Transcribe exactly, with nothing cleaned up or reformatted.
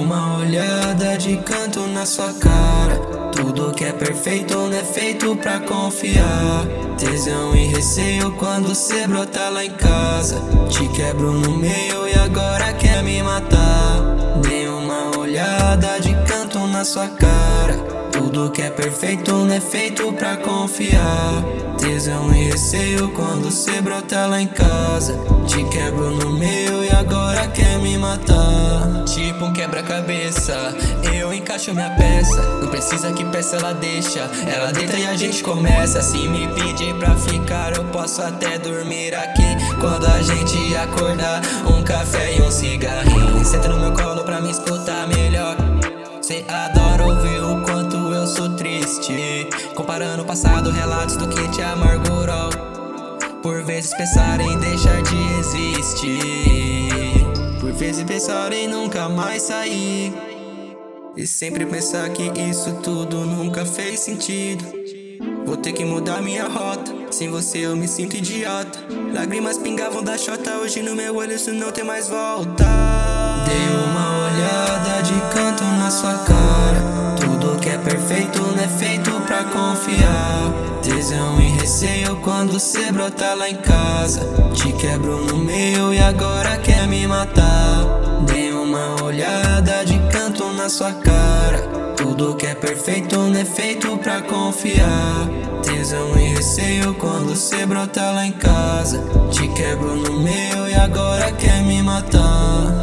uma olhada de canto na sua cara. Tudo que é perfeito não é feito pra confiar. Tesão e receio quando cê brota lá em casa. Te quebro no meio e agora quer me matar. Dei uma olhada de canto na sua cara. Tudo que é perfeito não é feito pra confiar. Tesão e receio quando cê brota lá em casa. Te quebro no meio e agora quer me matar. Tipo um quebra-cabeça, eu encaixo minha peça. Não precisa que peça ela deixa. Ela deita e a gente começa. Se me pedir pra ficar, eu posso até dormir aqui. Quando a gente acordar, um café e um cigarrinho. Senta no meu colo pra me escutar melhor. Cê adora ouvir o quanto eu sou triste, comparando o passado, relatos do que te amargurou. Por vezes pensar em deixar de existir, por vezes pensar em nunca mais sair, e sempre pensar que isso tudo nunca fez sentido. Vou ter que mudar minha rota, sem você eu me sinto idiota. Lágrimas pingavam da chota, hoje no meu olho isso não tem mais volta. Dei uma olhada de canto na sua cara. Tudo que é perfeito não é feito pra confiar. Tesão e receio quando cê brota lá em casa. Te quebro no meio e agora quer me matar. Dei uma olhada de canto na sua cara. Tudo que é perfeito não é feito pra confiar. Tesão e receio quando cê brota lá em casa. Te quebro no meio e agora quer me matar.